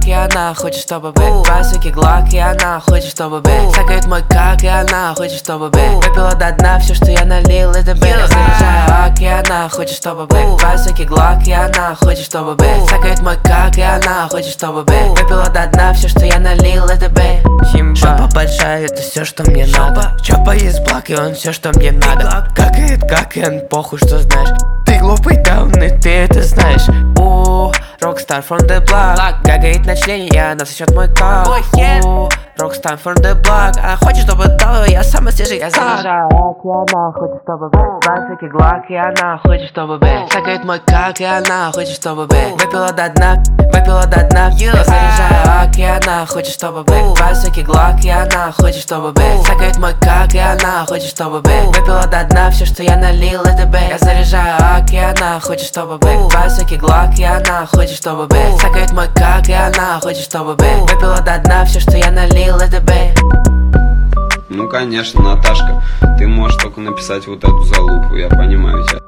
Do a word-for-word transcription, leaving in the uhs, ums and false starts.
и она хочет, чтобы бэк. Два суки глак, и она хочет, чтобы бэк. Сакает мой как, и она хочет, чтобы бэк. Выпила до дна все, что я налил, это бэк. Я заряжаю ак, и она хочет, чтобы бэк. Два суки глак, и она хочет, чтобы бэк. Сакает мой как, и она хочет, чтобы бэк. Выпила до дна все, что я налил, это бэк. Жопа большая, это все, что мне надо. Чопа есть блок, и он все, что мне надо. Какает, как и он, похуй, что знаешь. Ты глупый, да умный, ты это знаешь. Ууу, Rockstar from the block. Гагает на члене, и она сосет мой как. Rockstar from the block. Она хочет, чтобы дал его, я самый свежий. Я заряжаю ак, и она хочет, чтобы бэк. Два глак, и она хочет, чтобы бэк. Сакает мой как, и она хочет, чтобы бэк. Выпила до дна, выпила до дна. Я заряжаю ак, и она хочет, чтобы бэк. Два глак, и она хочет, чтобы бэк. Сакает мой как, и она хочет, чтобы бэк. Выпила до дна все, что я налил, это бэк. Я заряжаю ак, и она хочет, чтобы бэк. Два глак, и она хочет, чтобы бэк. Сакает мой как, и она хочет, чтобы бэк. Выпила до дна все, что я налил, это бэк. Ну конечно, Наташка, ты можешь только написать вот эту залупу, я понимаю тебя.